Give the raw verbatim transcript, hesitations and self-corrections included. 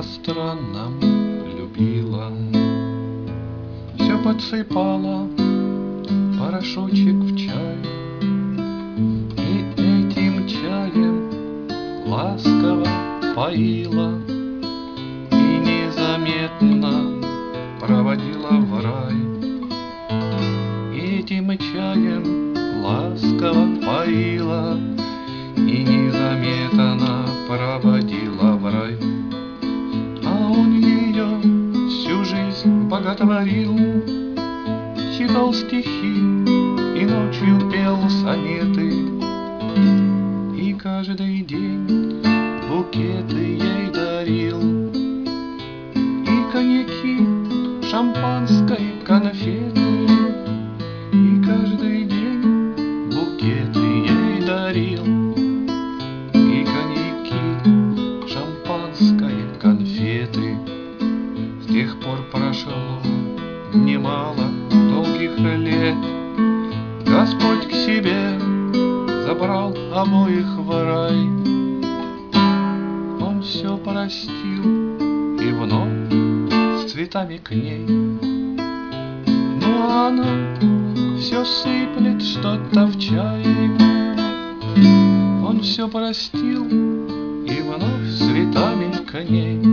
по-странному любила. Все подсыпала порошочек в чай, и этим чаем ласково поила, и незаметно проводила в рай. И этим чаем ласково поила, и незаметно проводила в рай. А он ее всю жизнь боготворил, читал стихи и ночью пел сонеты, и каждый день букеты ей дарил, и коньяки, шампанское, конфеты, и каждый день букеты ей дарил, и коньяки, шампанское, конфеты. С тех пор прошло немало долгих лет, Господь к себе забрал обоих в рай. Он все простил и вновь с цветами к ней, ну а она все сыплет что-то в чай. Он все простил и вновь с цветами к ней,